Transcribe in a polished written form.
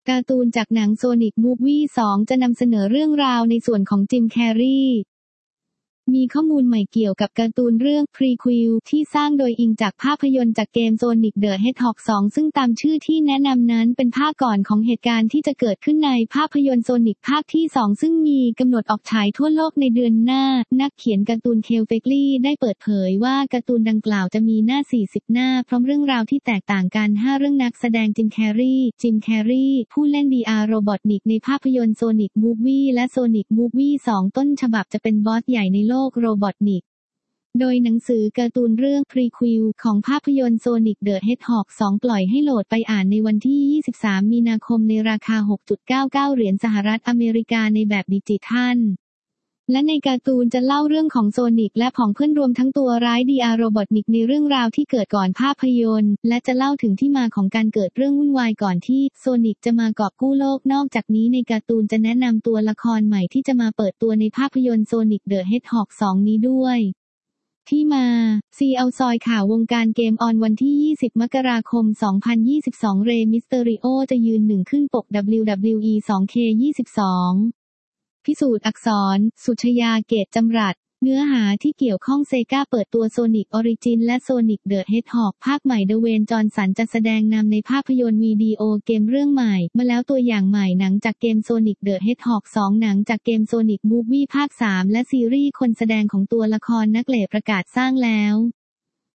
การ์ตูนจากหนัง Sonic Movie 2 จะนำเสนอเรื่องราวในส่วนของจิม แคร์รีมีข้อมูลใหม่เกี่ยวกับการ์ตูนเรื่อง Prequel ที่สร้างโดยอิงจากภาพยนตร์จากเกม Sonic the Hedgehog 2 ซึ่งตามชื่อที่แนะนำนั้นเป็นภาคก่อนของเหตุการณ์ที่จะเกิดขึ้นในภาพยนตร์ Sonic ภาคที่ 2 ซึ่งมีกำหนดออกฉายทั่วโลกในเดือนหน้านักเขียนการ์ตูนเคลเฟกลีได้เปิดเผยว่าการ์ตูนดังกล่าวจะมีหน้า 40 หน้าพร้อมเรื่องราวที่แตกต่างกัน 5 เรื่องนักแสดงจิม แคร์รีผู้เล่น VR Robotnik ในภาพยนตร์ Sonic Movie และ Sonic Movie 2 ต้นฉบับจะเป็นบอสใหญ่ในโลก Robotnikโดยหนังสือการ์ตูนเรื่อง Prequel ของภาพยนตร์ Sonic the Hedgehog 2 ปล่อยให้โหลดไปอ่านในวันที่ 23 มีนาคมในราคา 6.99 เหรียญสหรัฐอเมริกาในแบบดิจิทัลและในการ์ตูนจะเล่าเรื่องของโซนิกและผองเพื่อนรวมทั้งตัวร้าย DR Robotnik ในเรื่องราวที่เกิดก่อนภาพยนตร์และจะเล่าถึงที่มาของการเกิดเรื่องวุ่นวายก่อนที่โซนิกจะมากอบกู้โลกนอกจากนี้ในการ์ตูนจะแนะนำตัวละครใหม่ที่จะมาเปิดตัวในภาพยนตร์ Sonic the Hedgehog 2 นี้ด้วยที่มาซีเอาซอยข่าววงการเกมออนวันที่ 20 มกราคม 2022 เรย์มิสเตอริโอจะยืนหนึ่งขึ้นปก WWE 2K22 พิสูจน์อักษรสุชยาเกตจำรัดเนื้อหาที่เกี่ยวข้องเซกาเปิดตัว Sonic Origin และ Sonic the Hedgehog ภาคใหม่เดเวนจอห์นสันจะแสดงนำในภาพยนตร์วิดีโอเกมเรื่องใหม่มาแล้วตัวอย่างใหม่หนังจากเกม Sonic the Hedgehog 2 หนังจากเกม Sonic Movie ภาค 3 และซีรีส์คนแสดงของตัวละครนักเล่ประกาศสร้างแล้ว